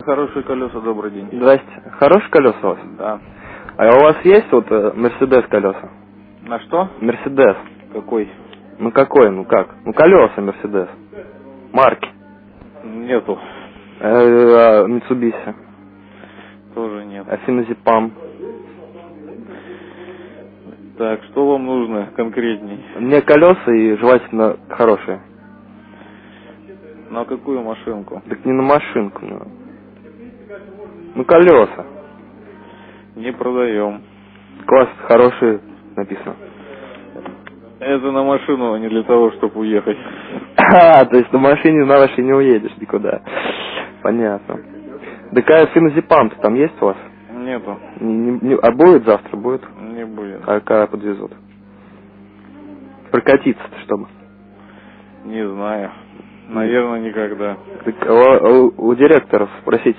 хорошие колеса, добрый день. Здрасте. Хорошие колеса у вас? Да. А у вас есть вот Мерседес колеса? На что? Мерседес. Какой? Ну какой, ну как? Ну колеса Мерседес. Марки. Нету. Mitsubishi. Тоже нет. Финазепам. Так, что вам нужно конкретней? Мне колеса и желательно хорошие. На какую машинку? Так не на машинку, ну колеса. Не продаем. Класс хорошие написано. Это на машину, а не для того, чтобы уехать. То есть на машине на вашей не уедешь никуда. Понятно. Такая финазепам там есть у вас? Нету. А будет завтра? Будет? Не будет. А когда подвезут? Прокатиться-то чтобы? Не знаю. Наверное, никогда. Так, у директоров спросите.